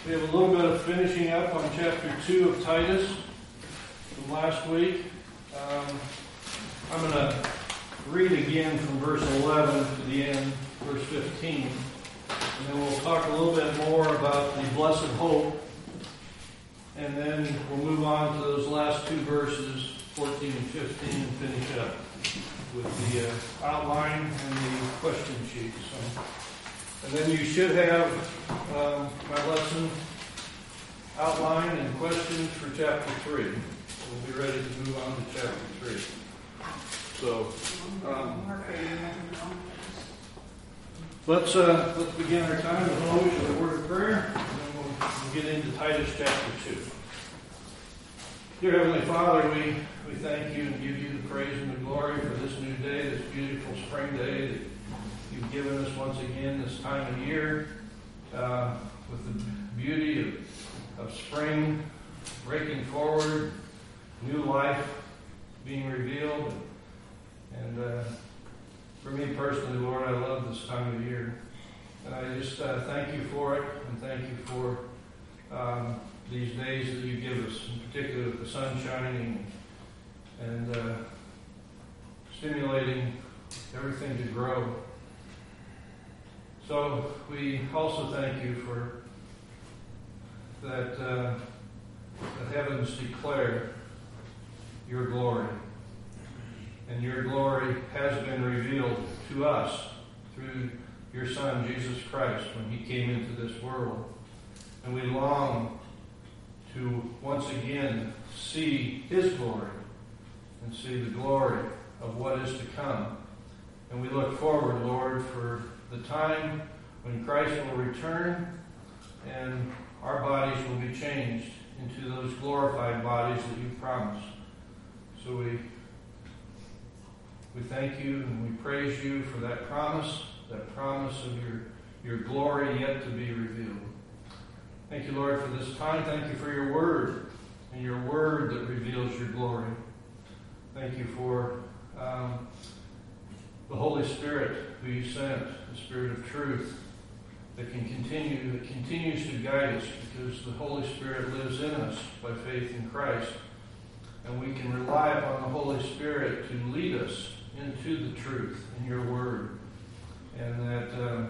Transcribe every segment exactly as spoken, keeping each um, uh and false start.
We have a little bit of finishing up on chapter two of Titus from last week. Um, I'm going to read again from verse eleven to the end, verse fifteen. And then we'll talk a little bit more about the blessed hope. And then we'll move on to those last two verses, fourteen and fifteen, and finish up with the uh, outline and the question sheet. So, and then you should have um, my lesson outline and questions for chapter three. We'll be ready to move on to chapter three. So, um, let's uh, let's begin our time as always with a word of prayer, and then we'll, we'll get into Titus chapter two. Dear Heavenly Father, we, we thank you and give you the praise and the glory for this new day, this beautiful spring day that you've given us once again this time of year, uh, with the beauty of, of spring breaking forward, new life being revealed. And uh, for me personally, Lord, I love this time of year. And I just uh, thank you for it, and thank you for um, these days that you give us, in particular with the sun shining and uh, stimulating everything to grow. So we also thank you for that uh, the heavens declare your glory. And your glory has been revealed to us through your Son, Jesus Christ, when he came into this world. And we long to once again see his glory and see the glory of what is to come. And we look forward, Lord, for the time when Christ will return and our bodies will be changed into those glorified bodies that you promised. So we we thank you and we praise you for that promise, that promise of your, your glory yet to be revealed. Thank you, Lord, for this time. Thank you for your word and your word that reveals your glory. Thank you for um, the Holy Spirit who you sent, the Spirit of truth that can continue, that continues to guide us, because the Holy Spirit lives in us by faith in Christ. And we can rely upon the Holy Spirit to lead us into the truth in your word. And that uh,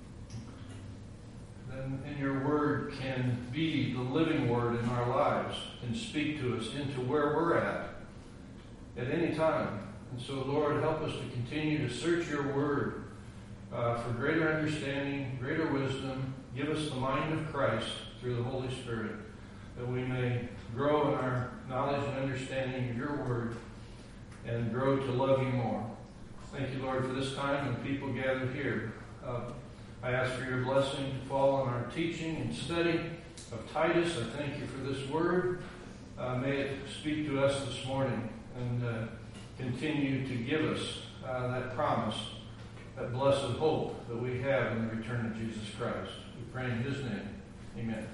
then in your word can be the living word in our lives and speak to us into where we're at at any time. And so, Lord, help us to continue to search your word uh, for greater understanding, greater wisdom. Give us the mind of Christ through the Holy Spirit, that we may grow in our knowledge and understanding of your word and grow to love you more. Thank you, Lord, for this time and the people gathered here. Uh, I ask for your blessing to fall on our teaching and study of Titus. I thank you for this word. Uh, may it speak to us this morning and uh, continue to give us uh, that promise, that blessed hope that we have in the return of Jesus Christ. We pray in his name. Amen.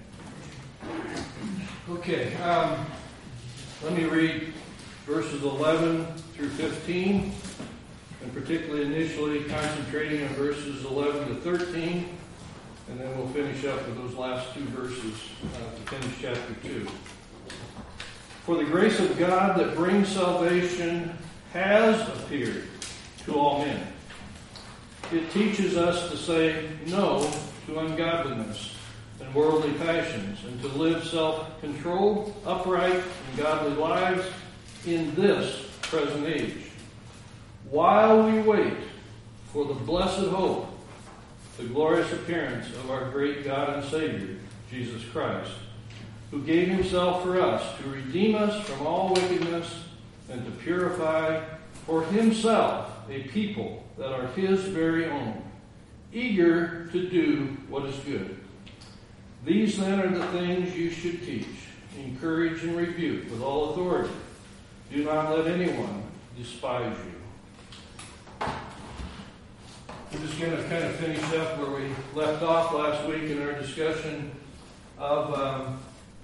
Okay, um, let me read verses eleven through fifteen, and particularly initially concentrating on verses eleven to thirteen, and then we'll finish up with those last two verses uh, to finish chapter two. For the grace of God that brings salvation has appeared to all men. It teaches us to say no to ungodliness and worldly passions, and to live self-controlled, upright, and godly lives in this present age, while we wait for the blessed hope, the glorious appearance of our great God and Savior, Jesus Christ, who gave himself for us to redeem us from all wickedness and to purify for himself a people that are his very own, eager to do what is good. These then are the things you should teach, encourage, and rebuke with all authority. Do not let anyone despise you. We're just going to kind of finish up where we left off last week in our discussion of, um,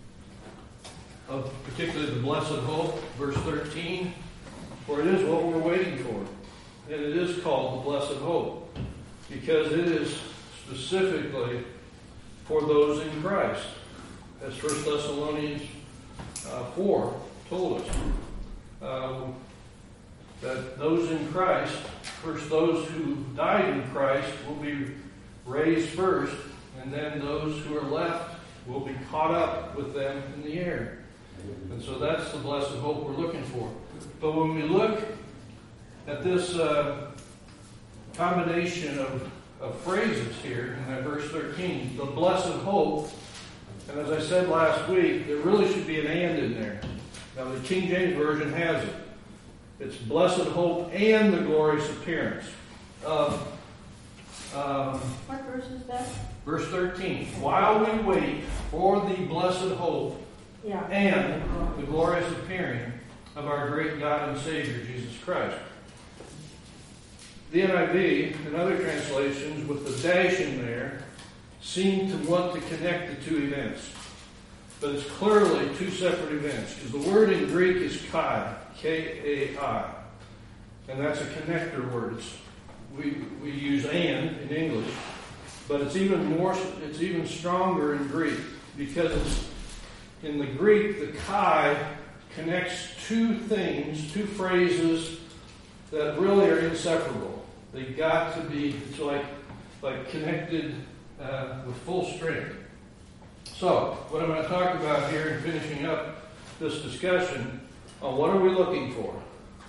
of particularly the blessed hope, verse thirteen. For it is what we're waiting for. And it is called the blessed hope, because it is specifically for those in Christ. as First Thessalonians uh, four told us. Um, that those in Christ, first those who died in Christ will be raised first, and then those who are left will be caught up with them in the air. And so that's the blessed hope we're looking for. But when we look at this uh, combination of, of phrases here in that verse thirteen, the blessed hope, and as I said last week, there really should be an and in there. Now the King James Version has it. It's blessed hope and the glorious appearance of. Um, what verse is that? Verse thirteen. While we wait for the blessed hope yeah. and the glorious appearing of our great God and Savior, Jesus Christ. The N I V and other translations with the dash in there seem to want to connect the two events. But it's clearly two separate events, because the word in Greek is kai, K A I. And that's a connector word. It's, we, we use and in English, but it's even more, it's even stronger in Greek, because it's, in the Greek, the kai connects two things, two phrases that really are inseparable. They've got to be, it's like, like connected uh, with full strength. So, what I'm going to talk about here in finishing up this discussion on what are we looking for.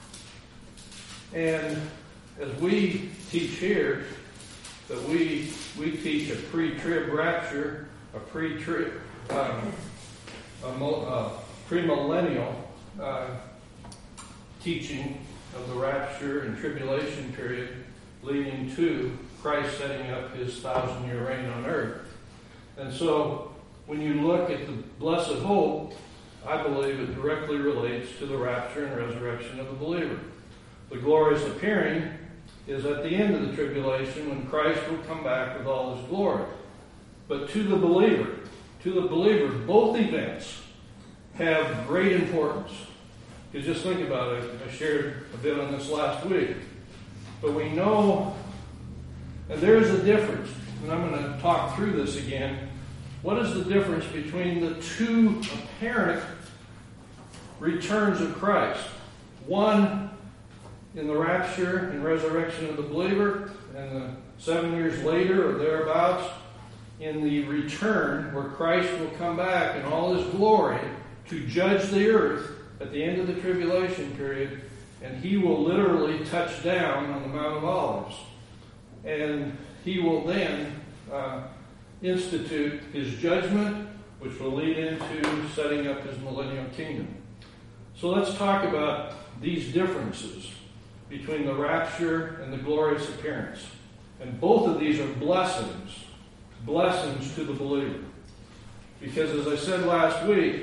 And as we teach here, that we we teach a pre-trib rapture, a pre-trib, um, a, mo, a premillennial uh, teaching of the rapture and tribulation period leading to Christ setting up his thousand-year reign on earth. And so, when you look at the blessed hope, I believe it directly relates to the rapture and resurrection of the believer. The glorious appearing is at the end of the tribulation when Christ will come back with all his glory. But to the believer, to the believer, both events have great importance. Because just think about it. I shared a bit on this last week. But we know, and there's a difference, and I'm going to talk through this again. What is the difference between the two apparent returns of Christ? One in the rapture and resurrection of the believer, and the seven years later or thereabouts in the return where Christ will come back in all his glory to judge the earth at the end of the tribulation period, and he will literally touch down on the Mount of Olives. And he will then uh, institute his judgment, which will lead into setting up his millennial kingdom. So let's talk about these differences between the rapture and the glorious appearance. And both of these are blessings, blessings to the believer. Because as I said last week,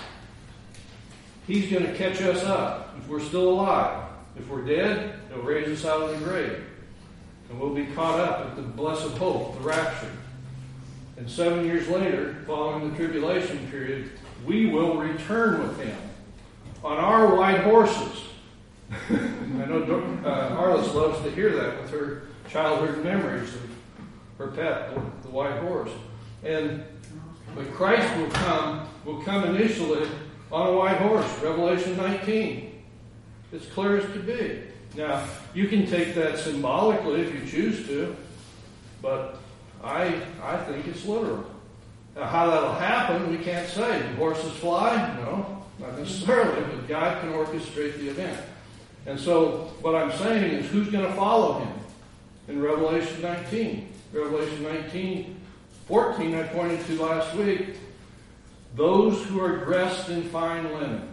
he's going to catch us up if we're still alive. If we're dead, he'll raise us out of the grave. And we'll be caught up at the blessed hope, the rapture. And seven years later, following the tribulation period, we will return with him on our white horses. I know uh, Arliss loves to hear that with her childhood memories of her pet, the, the white horse. And but Christ will come, will come initially on a white horse, Revelation nineteen. It's clear as could be. Now, you can take that symbolically if you choose to, but I I think it's literal. Now, how that'll happen, we can't say. Do horses fly? No, not necessarily, but God can orchestrate the event. And so, what I'm saying is, who's going to follow him in Revelation nineteen? Revelation nineteen, fourteen, I pointed to last week. Those who are dressed in fine linen.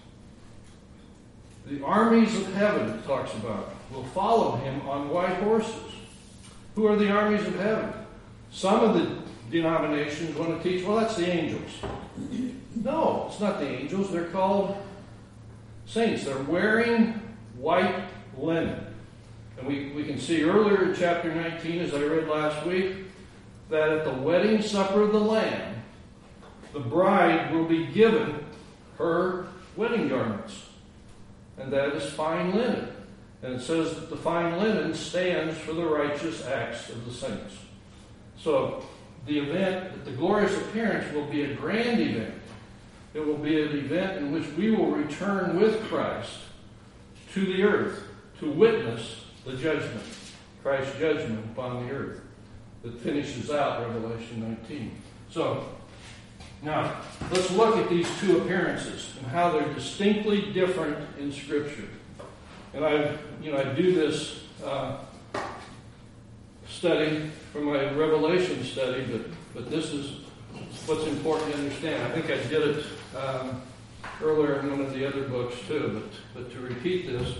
The armies of heaven, it talks about, will follow him on white horses. Who are the armies of heaven? Some of the denominations want to teach, well, that's the angels. No, it's not the angels. They're called saints. They're wearing white linen. And we, we can see earlier in chapter nineteen, as I read last week, that at the wedding supper of the Lamb, the bride will be given her wedding garments. And that is fine linen. And it says that the fine linen stands for the righteous acts of the saints. So, the event, the glorious appearance, will be a grand event. It will be an event in which we will return with Christ to the earth to witness the judgment, Christ's judgment upon the earth that finishes out Revelation nineteen. So, now, let's look at these two appearances and how they're distinctly different in Scripture. And I, you know, I do this uh, study from my Revelation study, but but this is what's important to understand. I think I did it um, earlier in one of the other books too, but but to repeat this,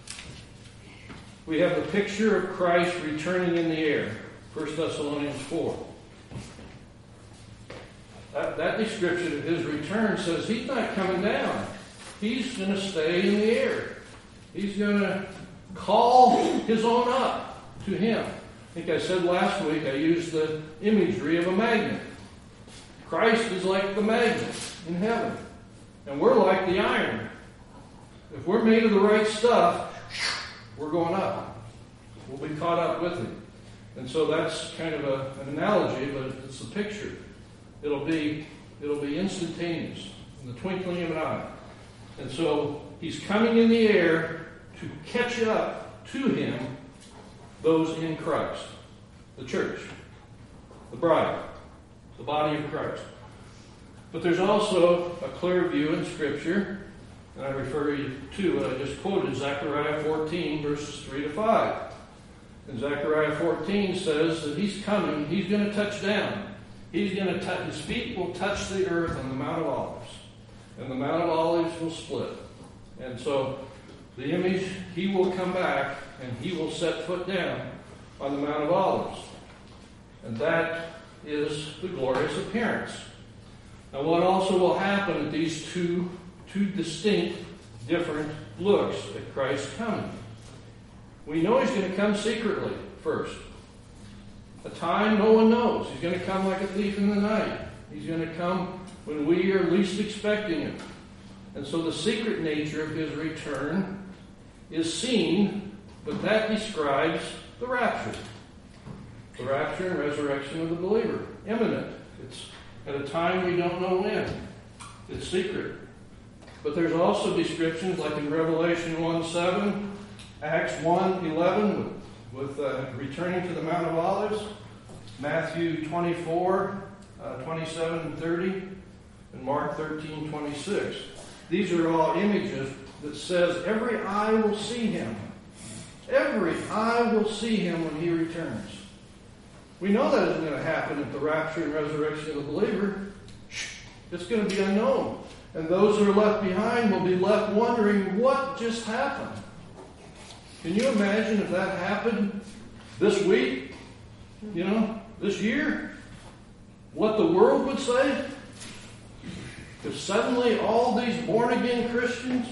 we have the picture of Christ returning in the air, First Thessalonians four. That, that description of his return says he's not coming down. He's going to stay in the air. He's going to call his own up to him. I think I said last week, I used the imagery of a magnet. Christ is like the magnet in heaven. And we're like the iron. If we're made of the right stuff, we're going up. We'll be caught up with him. And so that's kind of a, an analogy, but it's a picture. It'll be, it'll be instantaneous, in the twinkling of an eye. And so he's coming in the air to catch up to him those in Christ, the church, the bride, the body of Christ. But there's also a clear view in Scripture, and I refer you to what I just quoted, Zechariah fourteen, verses three to five. And Zechariah fourteen says that he's coming, he's going to touch down. He's going to touch, his feet will touch the earth on the Mount of Olives. And the Mount of Olives will split. And so the image, he will come back and he will set foot down on the Mount of Olives. And that is the glorious appearance. Now what also will happen at these two, two distinct, different looks at Christ coming? We know he's going to come secretly first. A time no one knows. He's going to come like a thief in the night. He's going to come when we are least expecting it. And so the secret nature of his return is seen, but that describes the rapture. The rapture and resurrection of the believer. Imminent. It's at a time we don't know when. It's secret. But there's also descriptions like in Revelation one seven, Acts one eleven, with, with uh, returning to the Mount of Olives, Matthew twenty-four, uh, twenty-seven and thirty, and Mark thirteen twenty-six. These are all images that says every eye will see him. Every eye will see him when he returns. We know that isn't going to happen at the rapture and resurrection of the believer. It's going to be unknown. And those who are left behind will be left wondering what just happened. Can you imagine if that happened this week? You know, this year? What the world would say? If suddenly all these born-again Christians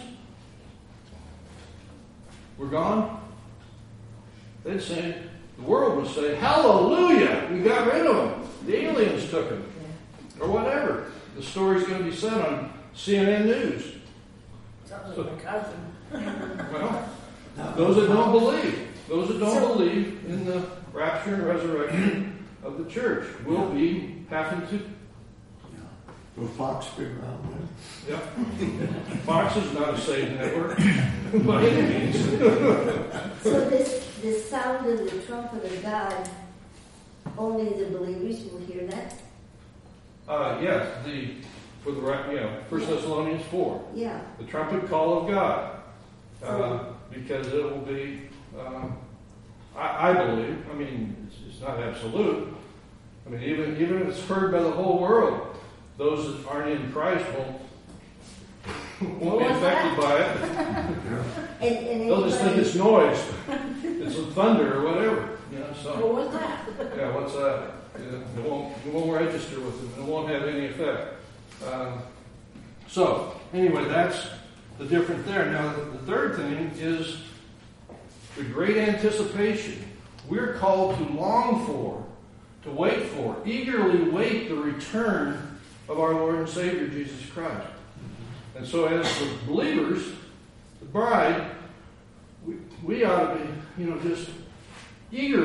were gone, they'd say, the world would say, hallelujah, we got rid of them. The aliens took them. Or whatever. The story's going to be said on C N N News. Sounds like my cousin. Well, those that don't believe, those that don't believe in the rapture and resurrection of the church will be having to. Will Fox be around then? Yep. Fox is not a saved network by any means. So this, this sound of the trumpet of God, only the believers will hear that? Uh, yes, the for the you know First Thessalonians four. Yeah. The trumpet call of God, uh, because it will be. Um, I, I believe. I mean, it's, it's not absolute. I mean, even even if it's heard by the whole world. Those that aren't in Christ won't, won't be affected by it. and, and They'll just think it's noise. It's a thunder or whatever. You know, so. Well, what's that? Yeah, what's that? Yeah, it won't, it won't register with it. It won't have any effect. Um, so, anyway, that's the difference there. Now, the, the third thing is the great anticipation. We're called to long for, to wait for, eagerly wait the return of our Lord and Savior, Jesus Christ. And so as the believers, the bride, we, we ought to be, you know, just eagerly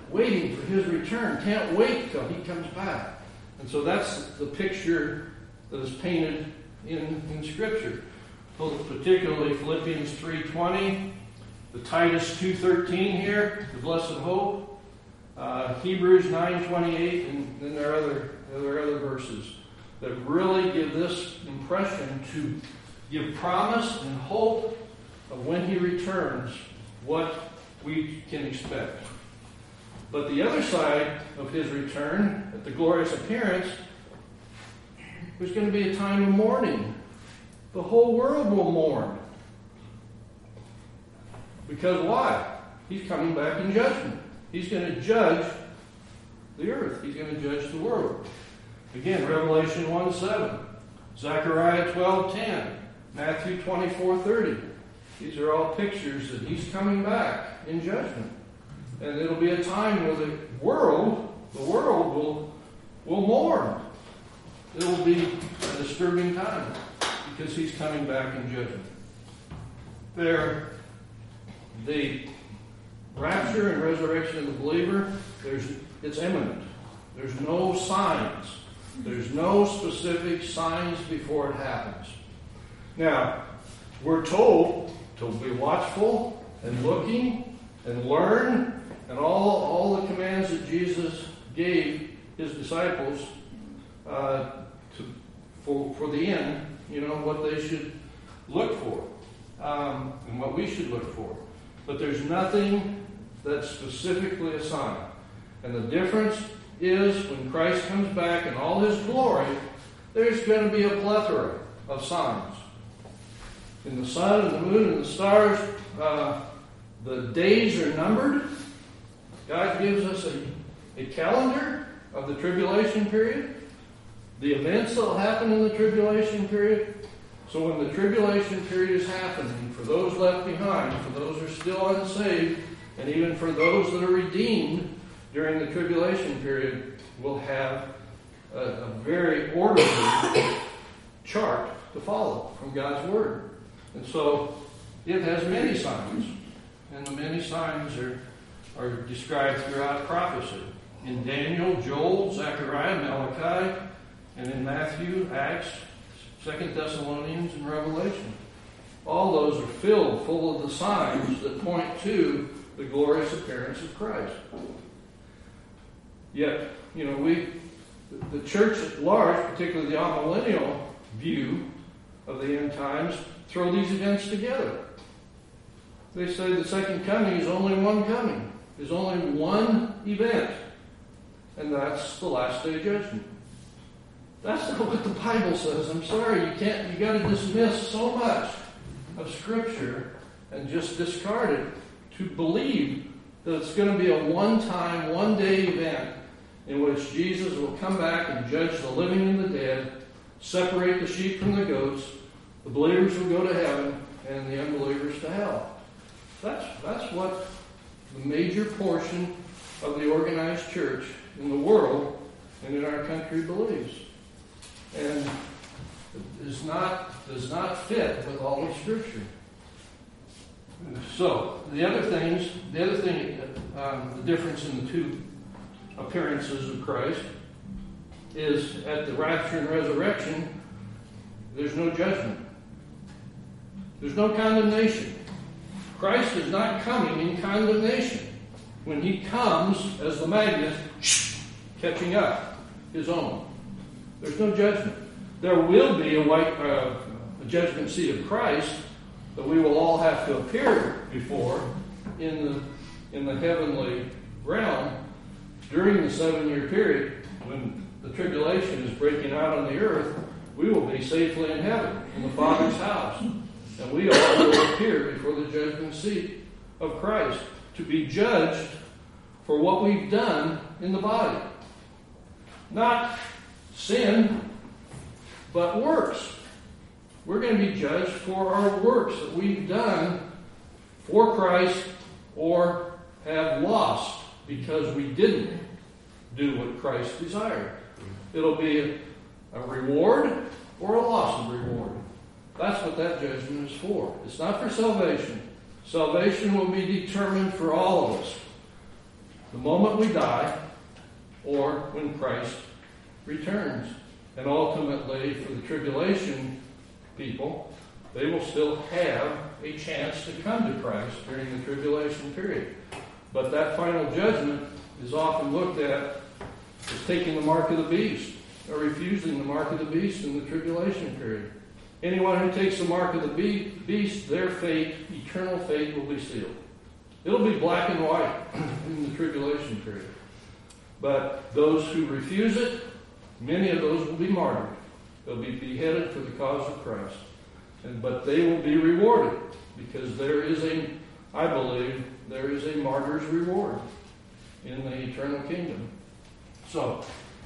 waiting for his return, can't wait till he comes back. And so that's the picture that is painted in, in Scripture. Particularly Philippians three twenty, the Titus two thirteen here, the blessed hope, uh, Hebrews nine twenty-eight, and then there are other there are other verses that really give this impression to give promise and hope of when he returns, what we can expect. But the other side of his return, at the glorious appearance, there's going to be a time of mourning. The whole world will mourn. Because why? He's coming back in judgment. He's going to judge the earth. He's going to judge the world. Again, Revelation one seven, Zechariah twelve ten, Matthew twenty-four thirty. These are all pictures that he's coming back in judgment. And it'll be a time where the world, the world will, will mourn. It will be a disturbing time because he's coming back in judgment. There, the rapture and resurrection of the believer, there's, it's imminent. There's no signs. There's no specific signs before it happens. Now, we're told to be watchful and looking and learn and all, all the commands that Jesus gave his disciples uh, to, for, for the end, you know, what they should look for um, and what we should look for. But there's nothing that's specifically a sign. And the difference is when Christ comes back in all his glory, there's going to be a plethora of signs. In the sun and the moon and the stars, uh, the days are numbered. God gives us a, a calendar of the tribulation period, the events that will happen in the tribulation period. So when the tribulation period is happening, for those left behind, for those who are still unsaved, and even for those that are redeemed during the tribulation period, we'll have a, a very orderly chart to follow from God's Word. And so it has many signs. And the many signs are, are described throughout prophecy. In Daniel, Joel, Zechariah, Malachi, and in Matthew, Acts, Second Thessalonians, and Revelation. All those are filled full of the signs that point to the glorious appearance of Christ. Yet, you know, we, the church at large, particularly the amillennial view of the end times, throw these events together. They say the second coming is only one coming. There's only one event. And that's the last day judgment. That's not what the Bible says. I'm sorry, you can't, you got to dismiss so much of Scripture and just discard it to believe that it's going to be a one-time, one-day event in which Jesus will come back and judge the living and the dead, separate the sheep from the goats, the believers will go to heaven, and the unbelievers to hell. That's, that's what the major portion of the organized church in the world and in our country believes. And is not, does not fit with all of Scripture. So, the other things, the other thing, um, the difference in the two appearances of Christ is at the rapture and resurrection, there's no judgment. There's no condemnation. Christ is not coming in condemnation. When he comes as the magnet, catching up his own. There's no judgment. There will be a white uh, a judgment seat of Christ that we will all have to appear before in the in the heavenly realm during the seven-year period when the tribulation is breaking out on the earth. We will be safely in heaven in the Father's house, and we all will appear before the judgment seat of Christ to be judged for what we've done in the body. Not sin, but works. We're going to be judged for our works that we've done for Christ or have lost because we didn't do what Christ desired. It'll be a, a reward or a loss of reward. That's what that judgment is for. It's not for salvation. Salvation will be determined for all of us. the moment we die or when Christ returns. And ultimately, for the tribulation people, they will still have a chance to come to Christ during the tribulation period. But that final judgment is often looked at as taking the mark of the beast, or refusing the mark of the beast in the tribulation period. Anyone who takes the mark of the beast, their fate, eternal fate, will be sealed. It'll be black and white in the tribulation period. But those who refuse it, many of those will be martyred. They'll be beheaded for the cause of Christ. And, but they will be rewarded, because there is a, I believe, there is a martyr's reward in the eternal kingdom. So,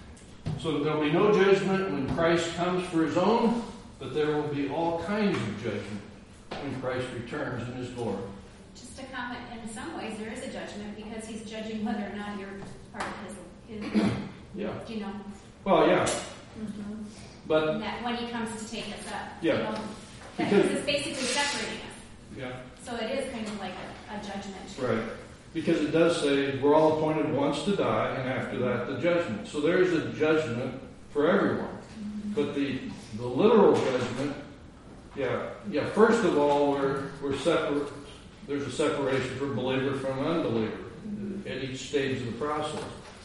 so there'll be no judgment when Christ comes for his own, but there will be all kinds of judgment when Christ returns in his glory. Just to comment, in some ways there is a judgment because he's judging whether or not you're part of his, his Yeah. do you know? Well, yeah. Mm-hmm. But that when he comes to take us up. Yeah. You know, that Because- this is basically separating us. yeah. So it is kind of like a, a judgment. Right. Because it does say we're all appointed once to die, and after that the judgment. So there is a judgment for everyone. Mm-hmm. But the the literal judgment, yeah, yeah. First of all, we're we're separate. There's a separation for believer from unbeliever at each stage of the process.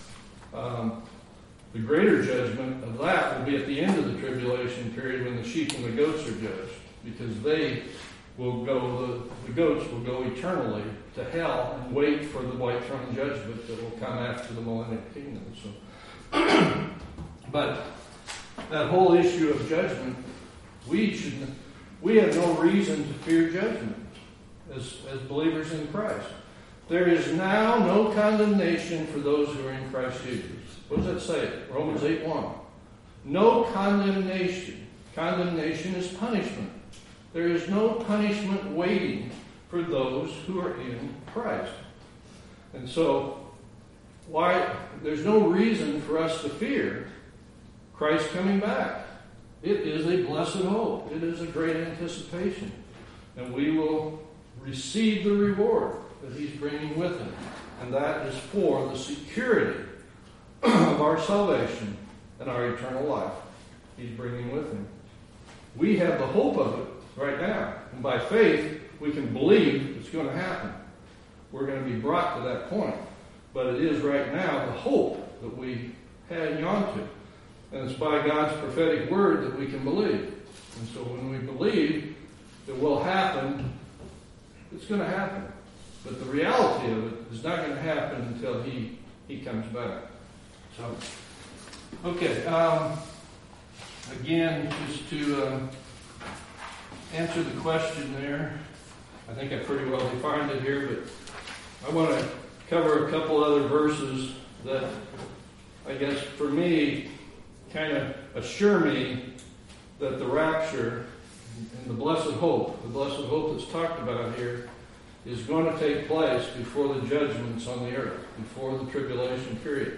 Um, the greater judgment of that will be at the end of the tribulation period when the sheep and the goats are judged, because they will go, the, the goats will go eternally to hell and wait for the white throne judgment that will come after the millennial kingdom. So, but that whole issue of judgment, we should, we have no reason to fear judgment as, as believers in Christ. There is now no condemnation for those who are in Christ Jesus. What does that say? Romans eight one. No condemnation. Condemnation is punishment. There is no punishment waiting for those who are in Christ. And so, why there's no reason for us to fear Christ coming back. It is a blessed hope. It is a great anticipation. And we will receive the reward that he's bringing with him. And that is for the security of our salvation and our eternal life he's bringing with him. We have the hope of it right now. And by faith, we can believe it's going to happen. We're going to be brought to that point. But it is right now the hope that we hang on to. And it's by God's prophetic word that we can believe. And so when we believe it will happen, it's going to happen. But the reality of it is not going to happen until he, he comes back. So, okay. Um, again, just to um, answer the question there, I think I pretty well defined it here, but I want to cover a couple other verses that I guess for me kind of assure me that the rapture and the blessed hope, the blessed hope that's talked about here, is going to take place before the judgments on the earth, before the tribulation period.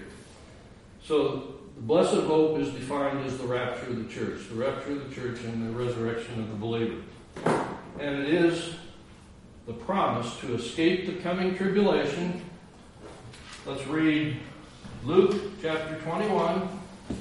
So the blessed hope is defined as the rapture of the church, the rapture of the church and the resurrection of the believer. And it is the promise to escape the coming tribulation. Let's read Luke chapter twenty-one.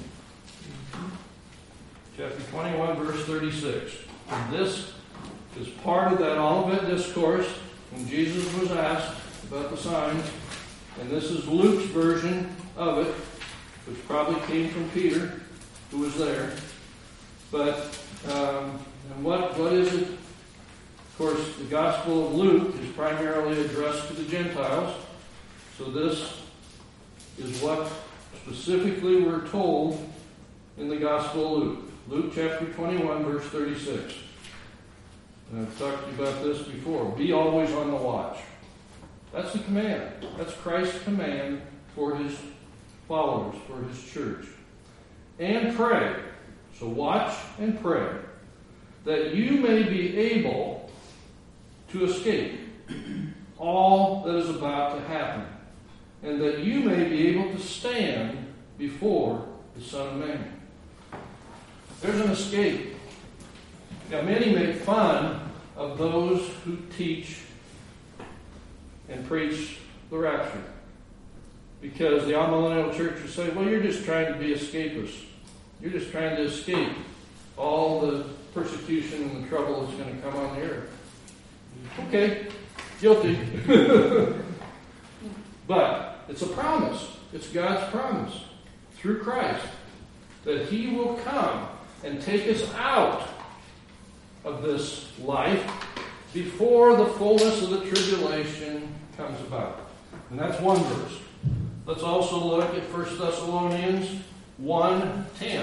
Chapter twenty-one, verse thirty-six. And this is part of that Olivet discourse when Jesus was asked about the signs. And this is Luke's version of it, which probably came from Peter, who was there. But um, and what what is it? Of course, the Gospel of Luke is primarily addressed to the Gentiles. So this is what specifically we're told in the Gospel of Luke. Luke chapter twenty-one, verse thirty-six. And I've talked to you about this before. Be always on the watch. That's the command. That's Christ's command for his followers, for his church. And pray. So watch and pray, that you may be able to escape all that is about to happen, and that you may be able to stand before the Son of Man. There's an escape. Now, many make fun of those who teach and preach the rapture. Because the amillennial church will say, well, you're just trying to be escapists. You're just trying to escape all the persecution and the trouble that's going to come on the earth. Okay, guilty. But it's a promise. It's God's promise through Christ that He will come and take us out of this life before the fullness of the tribulation comes about. And that's one verse. Let's also look at First Thessalonians one ten.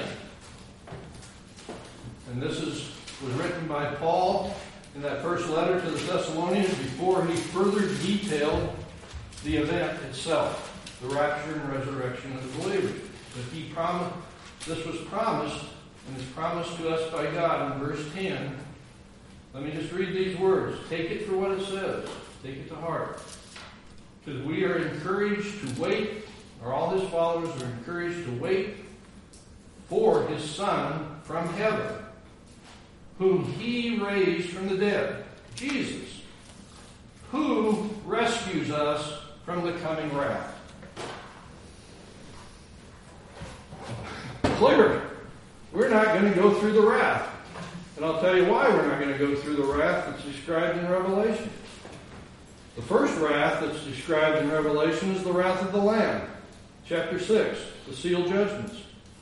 And this is was written by Paul in that first letter to the Thessalonians before he further detailed the event itself, the rapture and resurrection of the believers. That he promised, this was promised, and is promised to us by God in verse ten. Let me just read these words. Take it for what it says. Take it to heart. Because we are encouraged to wait, or all His followers are encouraged to wait for His Son from heaven, whom He raised from the dead, Jesus, who rescues us from the coming wrath. Clear. We're not going to go through the wrath. And I'll tell you why we're not going to go through the wrath that's described in Revelation. The first wrath that's described in Revelation is the wrath of the Lamb. Chapter six, the sealed judgments.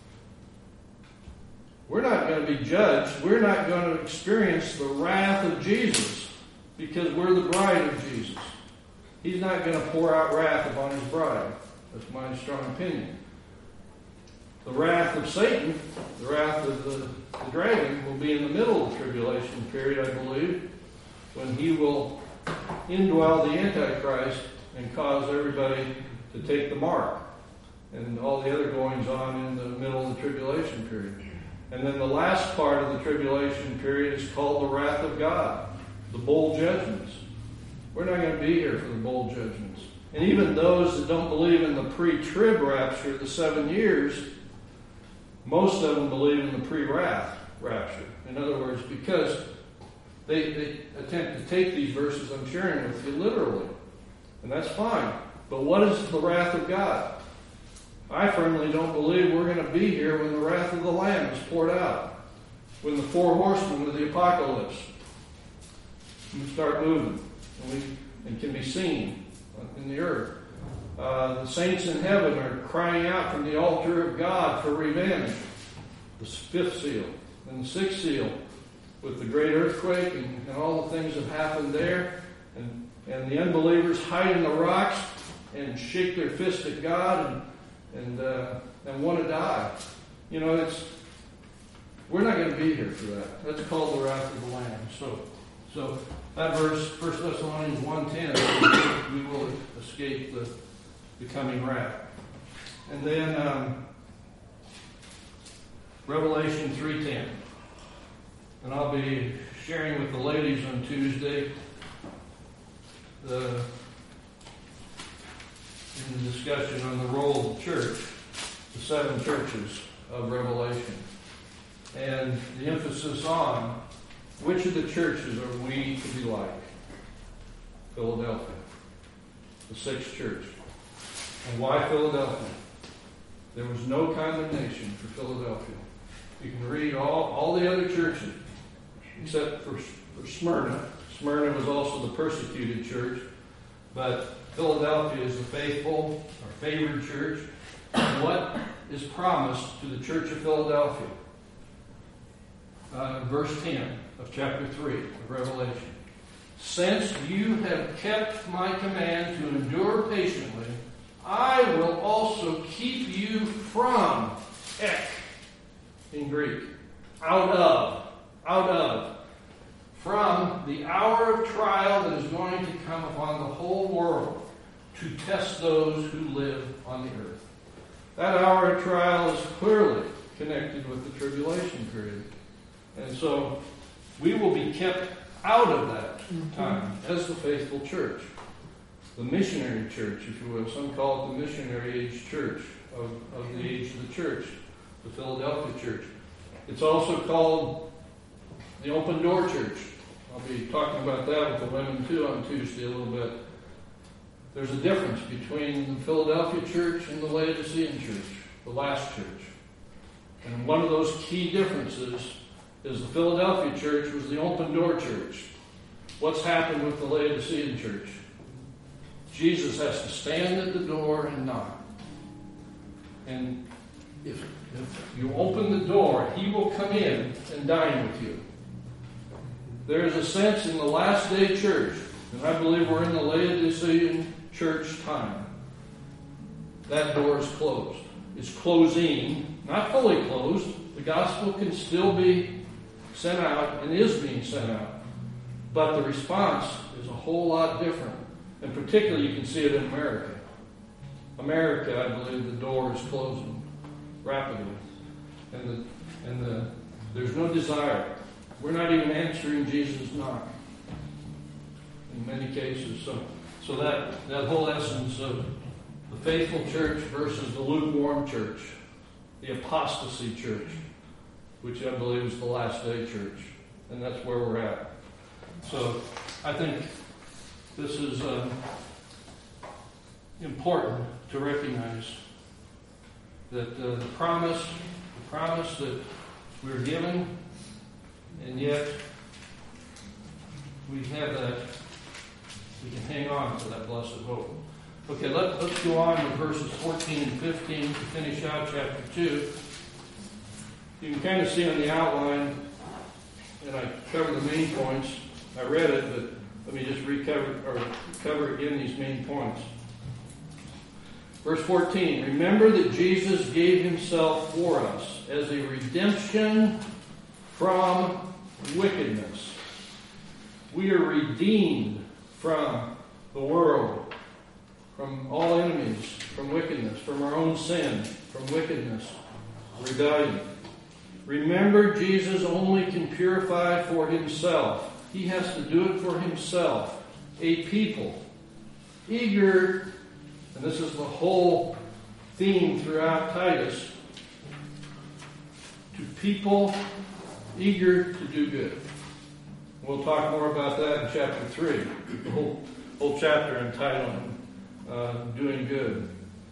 We're not going to be judged. We're not going to experience the wrath of Jesus because we're the bride of Jesus. He's not going to pour out wrath upon His bride. That's my strong opinion. The wrath of Satan, the wrath of the, the dragon, will be in the middle of the tribulation period, I believe, when he will indwell the Antichrist and cause everybody to take the mark, and all the other goings on in the middle of the tribulation period. And then the last part of the tribulation period is called the wrath of God, the bowl judgments. We're not going to be here for the bowl judgments. And even those that don't believe in the pre-trib rapture, the seven years, most of them believe in the pre-wrath rapture. In other words, because they, they attempt to take these verses I'm sharing with you literally. And that's fine. But what is the wrath of God? I firmly don't believe we're going to be here when the wrath of the Lamb is poured out. When the four horsemen of the apocalypse start moving and, we, and can be seen in the earth. Uh, the saints in heaven are crying out from the altar of God for revenge. The fifth seal and the sixth seal with the great earthquake and, and all the things that happened there. And, and the unbelievers hide in the rocks and shake their fist at God and and uh, and want to die. You know, it's we're not going to be here for that. That's called the wrath of the Lamb. So, so that verse, First Thessalonians one ten, we will escape the, the coming wrath. And then um, Revelation three ten. And I'll be sharing with the ladies on Tuesday the in the discussion on the role of the church, the seven churches of Revelation, and the emphasis on which of the churches are we to be like. Philadelphia, the sixth church. And why Philadelphia? There was no condemnation for Philadelphia. You can read all, all the other churches, except for, for Smyrna. Smyrna was also the persecuted church, but Philadelphia is the faithful or favored church. And what is promised to the church of Philadelphia? Uh, verse ten of chapter three of Revelation. Since you have kept my command to endure patiently, I will also keep you from ek in Greek. Out of. Out of. From the hour of trial that is going to come upon the whole world to test those who live on the earth. That hour of trial is clearly connected with the tribulation period. And so we will be kept out of that time as the faithful church. The missionary church, if you will. Some call it the missionary age church of, of the age of the church, the Philadelphia church. It's also called the open door church. I'll be talking about that with the women too on Tuesday a little bit. there's a difference between the Philadelphia church and the Laodicean church, the last church. And one of those key differences is the Philadelphia church was the open door church. What's happened with the Laodicean church? Jesus has to stand at the door and knock. And if, if you open the door, he will come in and dine with you. There is a sense in the last day church, and I believe we're in the Laodicean church time, that door is closed. It's closing, not fully closed. The gospel can still be sent out and is being sent out. But the response is a whole lot different. And particularly you can see it in America. America, I believe, the door is closing rapidly. And the, and the, there's no desire. We're not even answering Jesus' knock in many cases. So, so that, that whole essence of the faithful church versus the lukewarm church, the apostasy church, which I believe is the last day church. And that's where we're at. So I think this is uh, important to recognize that uh, the promise, the promise that we're given, and yet we have that, we can hang on to that blessed hope. Okay, let, let's go on with verses fourteen and fifteen to finish out chapter two. You can kind of see on the outline, and I cover the main points. I read it, but let me just recover or cover again these main points. Verse fourteen, remember that Jesus gave himself for us as a redemption from wickedness. We are redeemed from the world, from all enemies, from wickedness, from our own sin, from wickedness, rebellion. Remember, Jesus only can purify for himself. He has to do it for himself. A people eager, and this is the whole theme throughout Titus, to people eager to do good. We'll talk more about that in chapter three, the whole, whole chapter entitled uh, Doing Good.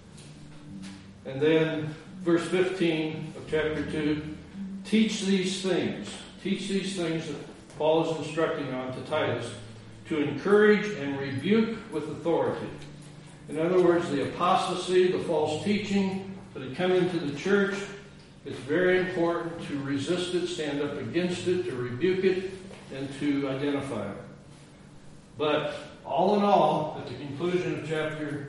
And then verse fifteen of chapter two, teach these things. Teach these things that Paul is instructing on to Titus to encourage and rebuke with authority. In other words, the apostasy, the false teaching that had come into the church, it's very important to resist it, stand up against it, to rebuke it, and to identify it. But all in all, at the conclusion of chapter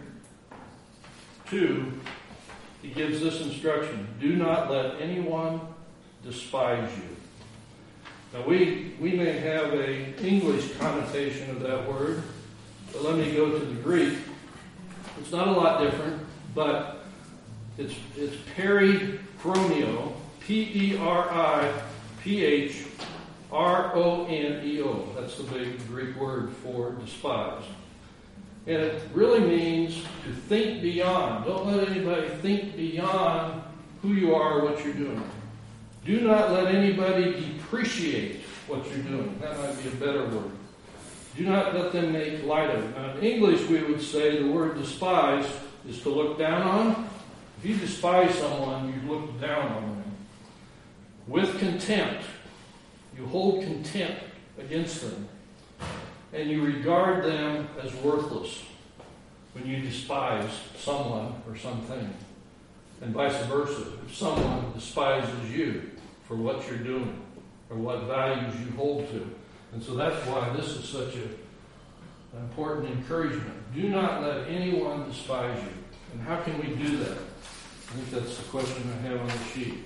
two, he gives this instruction: do not let anyone despise you. Now, we, we may have an English connotation of that word, but let me go to the Greek. It's not a lot different, but it's, it's perichroneo, P E R I P H R O N E O. That's the big Greek word for despise. And it really means to think beyond. Don't let anybody think beyond who you are or what you're doing. Do not let anybody depreciate what you're doing. That might be a better word. Do not let them make light of it. Now, in English, we would say the word despise is to look down on. If you despise someone, you look down on them. With contempt, you hold contempt against them. And you regard them as worthless when you despise someone or something. And vice versa. If someone despises you for what you're doing or what values you hold to. And so that's why this is such a, an important encouragement. Do not let anyone despise you. And how can we do that? I think that's the question I have on the sheet.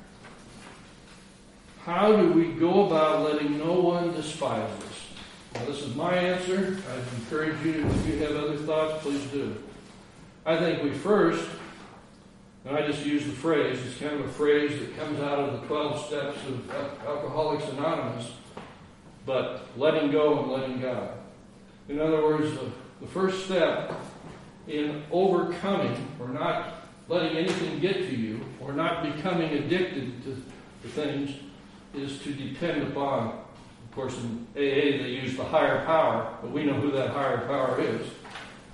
How do we go about letting no one despise us? Now, this is my answer. I encourage you, if you have other thoughts, please do. I think we first, and I just use the phrase, it's kind of a phrase that comes out of the twelve steps of Alcoholics Anonymous, but letting go and letting God. In other words, the, the first step in overcoming or not letting anything get to you or not becoming addicted to, to things is to depend upon, of course in A A they use the higher power, but we know who that higher power is.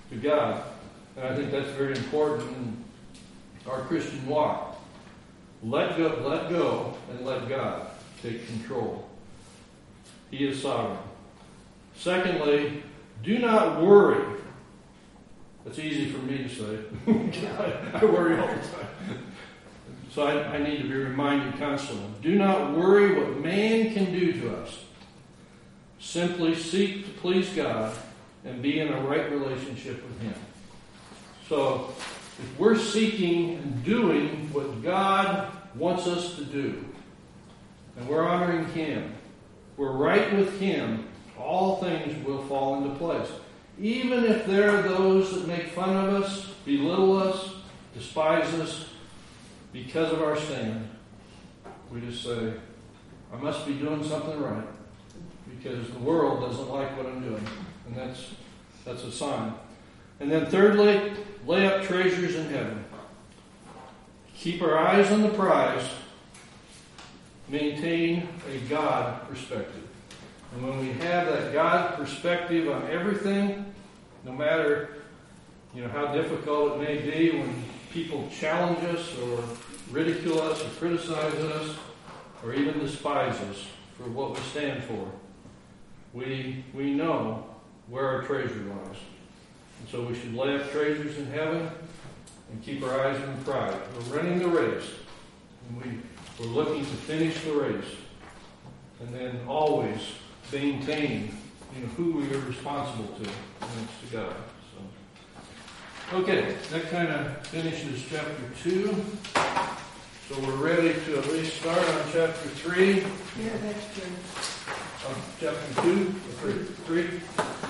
to God. And I think that's very important in our Christian walk. Let go, let go, and let God take control. He is sovereign. Secondly, do not worry. That's easy for me to say. I, I worry all the time. So I, I need to be reminded constantly. Do not worry what man can do to us. Simply seek to please God and be in a right relationship with Him. So if we're seeking and doing what God wants us to do, and we're honoring Him, we're right with Him, all things will fall into place. Even if there are those that make fun of us, belittle us, despise us because of our stand, we just say, I must be doing something right because the world doesn't like what I'm doing. And that's that's a sign. And then thirdly, lay up treasures in heaven. Keep our eyes on the prize. Maintain a God perspective. And when we have that God perspective on everything, no matter you know how difficult it may be when people challenge us or ridicule us or criticize us or even despise us for what we stand for, we we know where our treasure lies. And so we should lay up treasures in heaven and keep our eyes on the prize. We're running the race. And we, we're looking to finish the race. And then always maintaining you know, who we are responsible to. And it's to God. So, okay, that kind of finishes chapter two. So we're ready to at least start on chapter three. Yeah, that's true. Uh, chapter two, or three. three.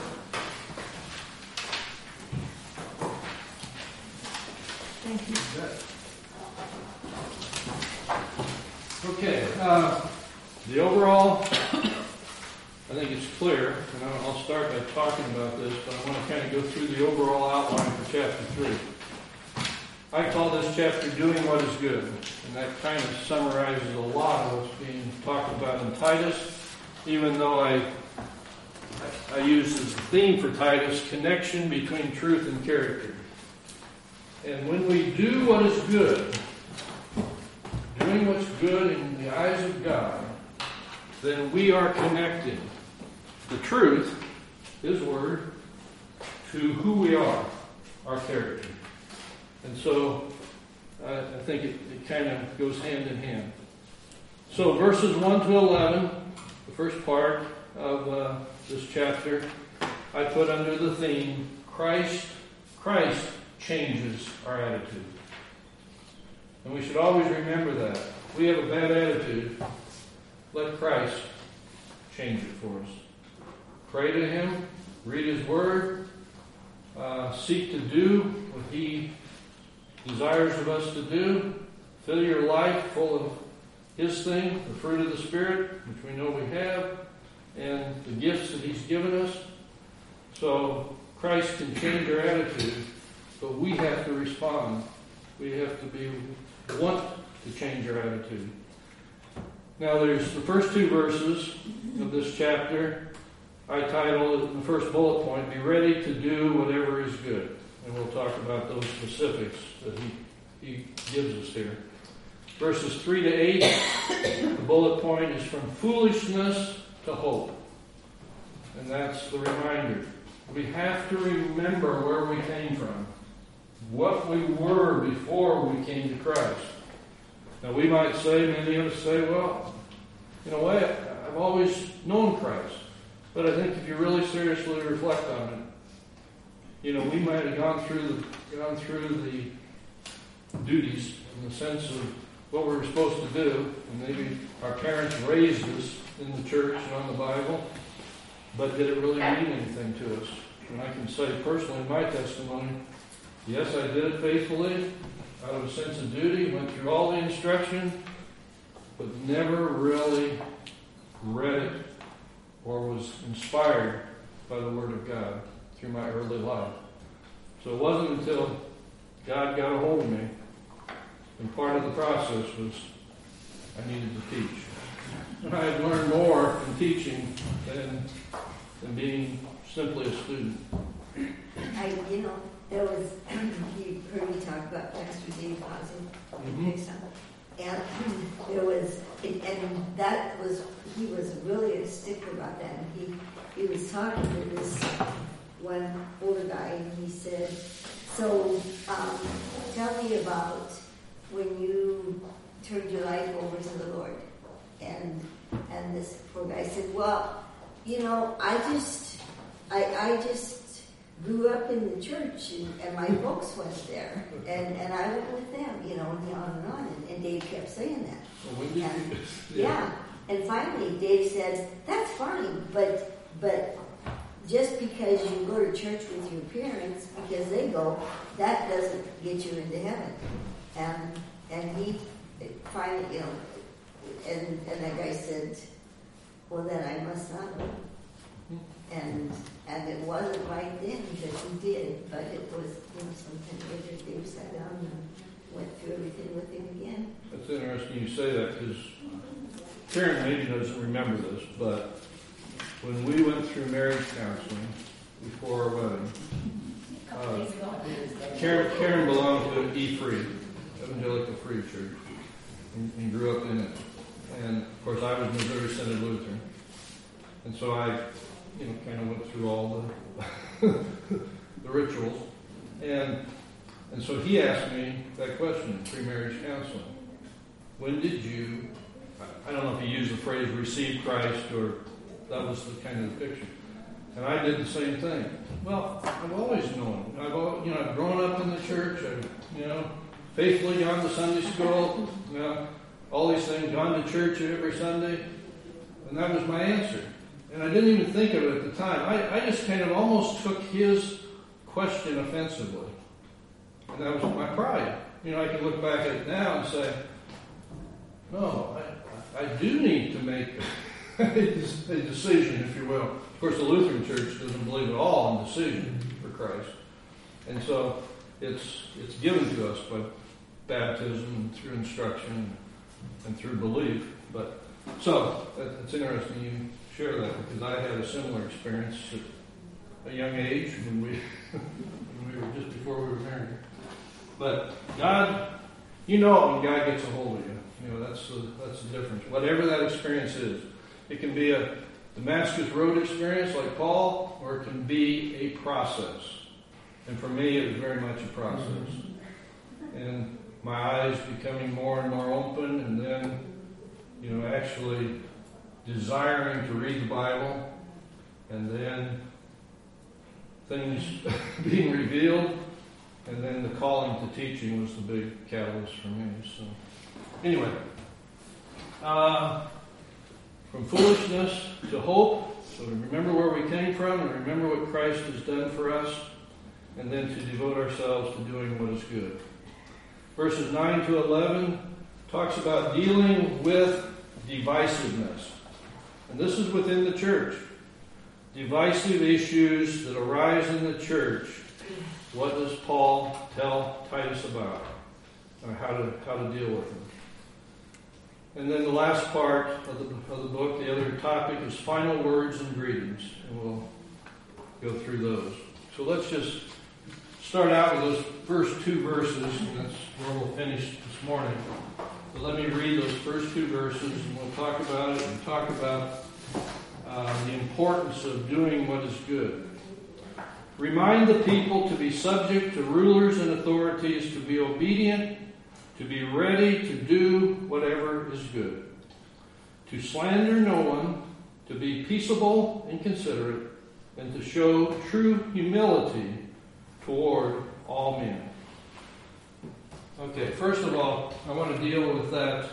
Thank you. Okay, uh, the overall, I think it's clear, and I'll I'll start by talking about this, but I want to kind of go through the overall outline for chapter three. I call this chapter Doing What is Good, and that kind of summarizes a lot of what's being talked about in Titus, even though I, I use as a theme for Titus, connection between truth and character. And when we do what is good, doing what's good in the eyes of God, then we are connecting the truth, His Word, to who we are, our character. And so I, I think it, it kind of goes hand in hand. So verses one to eleven, the first part of uh, this chapter, I put under the theme, Christ, Christ changes our attitude. And we should always remember that. If we have a bad attitude, let Christ change it for us. Pray to Him, read His Word, uh, seek to do what He desires of us to do. Fill your life full of His thing, the fruit of the Spirit, which we know we have, and the gifts that He's given us. So Christ can change our attitude, but we have to respond. We have to be want to change our attitude. Now there's the first two verses of this chapter. I titled in the first bullet point, Be ready to do whatever is good. And we'll talk about those specifics that he, he gives us here. Verses three to eight, the bullet point is from foolishness to hope. And that's the reminder. We have to remember where we came from. What we were before we came to Christ. Now we might say, many of us say, well, in a way, I've always known Christ. But I think if you really seriously reflect on it, you know, we might have gone through the gone through the duties in the sense of what we were supposed to do, and maybe our parents raised us in the church and on the Bible, but did it really mean anything to us? And I can say personally in my testimony, yes, I did it faithfully, out of a sense of duty, went through all the instruction, but never really read it or was inspired by the Word of God through my early life. So it wasn't until God got a hold of me, and part of the process was I needed to teach. And I had learned more from teaching than, than being simply a student. I I, you know, there was, you heard me talk about Pastor Dave Housing Mhm. next time. And there was, and and that was, he was really a sticker about that. And he, he was talking to this one older guy, and he said, so um, tell me about when you turned your life over to the Lord. And and this poor guy said, well, you know, I just, I, I just grew up in the church, and, and my folks went there, and, and I went with them, you know, and on and on. And, and Dave kept saying that. Well, when did And- you? yeah. And finally, Dave said, that's fine, but but just because you go to church with your parents, because they go, that doesn't get you into heaven. And and he finally, you know, and, and that guy said, well, then I must not know. And and it wasn't right then that he did, but it was, you know, sometime later Dave sat down and went through everything with him again. That's interesting you say that, because Karen maybe doesn't remember this, but when we went through marriage counseling before our wedding, A couple days ago. Karen, Karen belonged to E Free, Evangelical Free Church, and, and grew up in it. And of course, I was Missouri Synod Lutheran, and so I, you know, kind of went through all the the rituals, and and so he asked me that question in pre-marriage counseling: when did you? I don't know if he used the phrase "receive Christ" or that was the kind of the picture. And I did the same thing. Well, I've always known. I've always, you know, I've grown up in the church. I've, you know, faithfully gone to Sunday school. You know, all these things. Gone to church every Sunday, and that was my answer. And I didn't even think of it at the time. I, I just kind of almost took his question offensively, and that was my pride. You know, I can look back at it now and say, no, I, I do need to make a decision, if you will. Of course, the Lutheran Church doesn't believe at all in decision for Christ. And so it's it's given to us by baptism and through instruction and through belief. But so it's interesting you share that, because I had a similar experience at a young age when we when we were just before we were married. But God, you know it when God gets a hold of you. You know, that's the that's the difference. Whatever that experience is. It can be a Damascus Road experience like Paul, or it can be a process. And for me, it was very much a process. And my eyes becoming more and more open, and then, you know, actually desiring to read the Bible, and then things being revealed, and then the calling to teaching was the big catalyst for me. So, anyway. Uh... From foolishness to hope, so to remember where we came from and remember what Christ has done for us, and then to devote ourselves to doing what is good. Verses nine to eleven talks about dealing with divisiveness. And this is within the church. Divisive issues that arise in the church. What does Paul tell Titus about? Or how to, how to deal with them? And then the last part of the, of the book, the other topic, is final words and greetings. And we'll go through those. So let's just start out with those first two verses, and that's where we'll finish this morning. So let me read those first two verses, and we'll talk about it and talk about uh, the importance of doing what is good. Remind the people to be subject to rulers and authorities, to be obedient, to be ready to do whatever is good, to slander no one, to be peaceable and considerate, and to show true humility toward all men. Okay, first of all, I want to deal with that,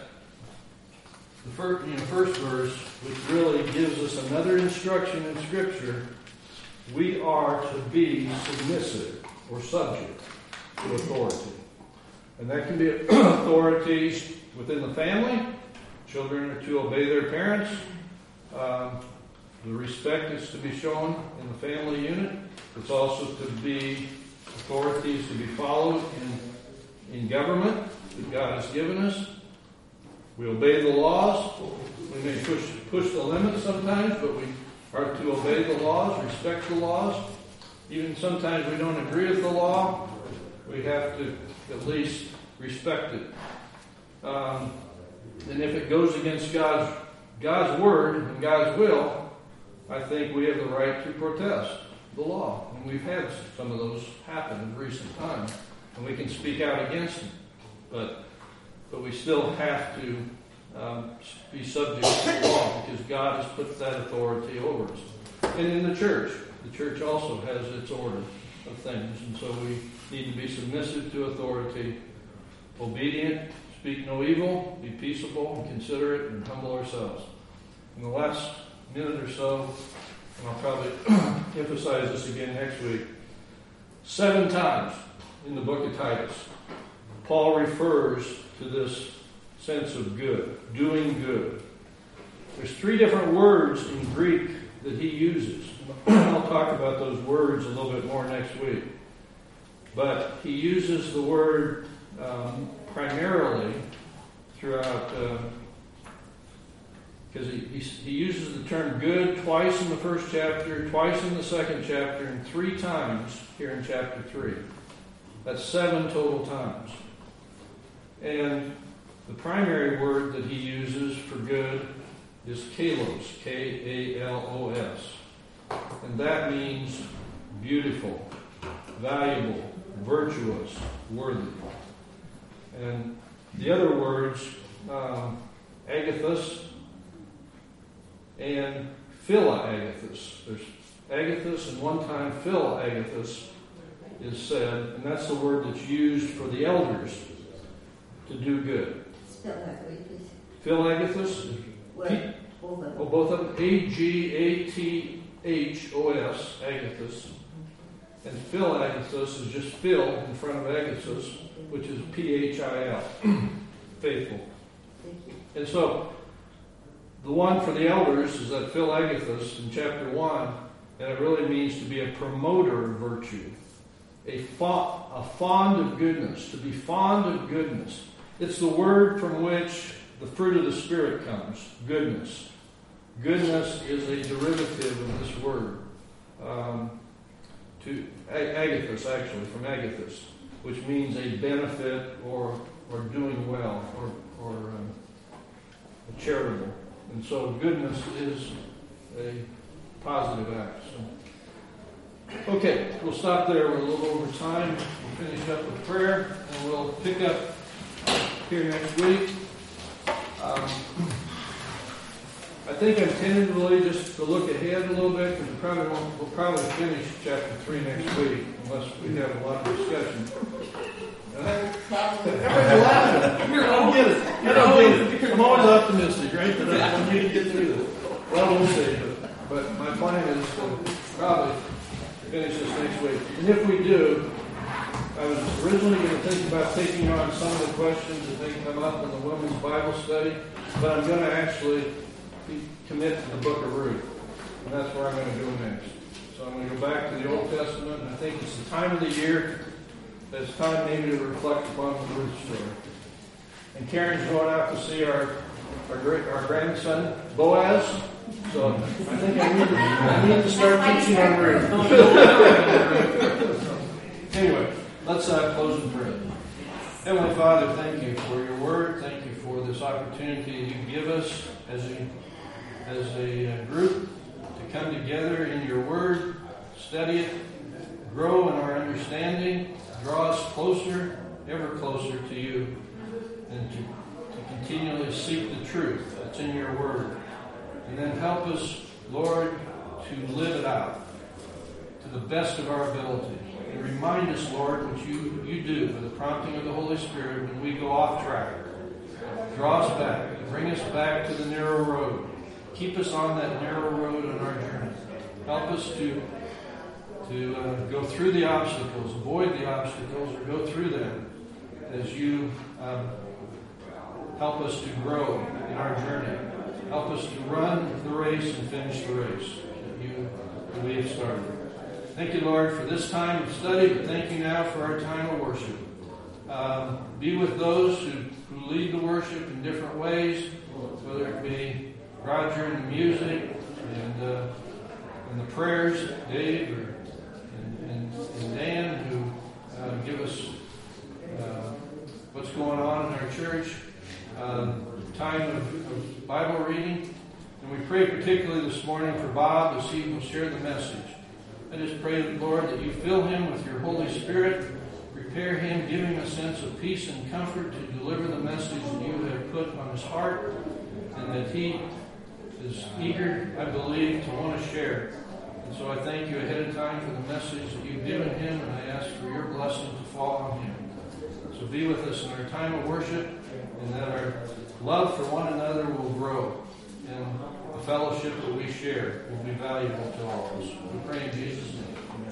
the first, you know, first verse, which really gives us another instruction in Scripture. We are to be submissive or subject to authority. And that can be authorities within the family. Children are to obey their parents. Uh, the respect is to be shown in the family unit. It's also to be authorities to be followed in, in government that God has given us. We obey the laws. We may push, push the limits sometimes, but we are to obey the laws, respect the laws. even sometimes we don't agree with the law, we have to at least respect it. Um, and if it goes against God's God's word and God's will, I think we have the right to protest the law. And we've had some of those happen in recent times. And we can speak out against them. But but we still have to um, be subject to the law because God has put that authority over us. And in the church, the church also has its order of things. And so we need to be submissive to authority, obedient, speak no evil, be peaceable, and considerate, and humble ourselves. In the last minute or so, and I'll probably emphasize this again next week, seven times in the book of Titus, Paul refers to this sense of good, doing good. There's three different words in Greek that he uses. I'll talk about those words a little bit more next week. But he uses the word um, primarily throughout, because uh, he, he, he uses the term good twice in the first chapter, twice in the second chapter, and three times here in chapter three. That's seven total times. And the primary word that he uses for good is kalos, K A L O S. And that means beautiful, valuable, virtuous, worthy. And the other words, um, agathos and philaagathos. There's agathos and one time philaagathos is said, and that's the word that's used for the elders to do good. Spell that way, please. Philaagathos, What? P- Both of oh, them. both of them, A G A T H O S, agathos. And philaagathos is just Phil in front of agathos, which is P H I L, faithful. Thank you. And so, the one for the elders is that philaagathos in chapter one, and it really means to be a promoter of virtue, a, fa- a fond of goodness, to be fond of goodness. It's the word from which the fruit of the Spirit comes, goodness. Goodness is a derivative of this word, um, to agathos, actually, from agathos, which means a benefit or or doing well or or um, charitable. And so goodness is a positive act. So, okay, we'll stop there. We're a little over time. We'll finish up with prayer, and we'll pick up here next week. Um, I think I'm tentatively just to look ahead a little bit, because we probably won't, we'll probably finish chapter three next week, unless we have a lot of discussion. Everybody's laughing. I don't get it. I don't get it. I'm always optimistic, right? But I want you to get through this. Well, we'll see. But, but my plan is to probably finish this next week. And if we do, I was originally going to think about taking on some of the questions that may come up in the women's Bible study, but I'm going to actually commit to the book of Ruth. And that's where I'm going to go next. So I'm going to go back to the Old Testament, and I think it's the time of the year that's time maybe to reflect upon the Ruth story. And Karen's going out to see our our, great, our grandson, Boaz. So I think I need to, I need to start teaching on Ruth. Anyway, let's uh, close in prayer. Heavenly Father, thank you for your word. Thank you for this opportunity you give us as a, as a group to come together in your word, study it, grow in our understanding, draw us closer, ever closer to you, and to, to continually seek the truth that's in your word. And then help us, Lord, to live it out to the best of our ability. And remind us, Lord, what you, you do by the prompting of the Holy Spirit when we go off track. Draw us back. Bring us back to the narrow road. Keep us on that narrow road on our journey. Help us to, to uh, go through the obstacles, avoid the obstacles, or go through them as you um, help us to grow in our journey. Help us to run the race and finish the race that you that we have started. Thank you, Lord, for this time of study, but thank you now for our time of worship. Um, be with those who, who lead the worship in different ways, whether it be Roger and the music and, uh, and the prayers, Dave, or, and, and Dan, who uh, give us uh, what's going on in our church, uh, time of, of Bible reading. And we pray particularly this morning for Bob as he will share the message. I just pray, Lord, that you fill him with your Holy Spirit, prepare him, give him a sense of peace and comfort to deliver the message that you have put on his heart, and that he is eager, I believe, to want to share. And so I thank you ahead of time for the message that you've given him, and I ask for your blessing to fall on him. So be with us in our time of worship, and that our love for one another will grow, and the fellowship that we share will be valuable to all of us. We pray in Jesus' name. Amen.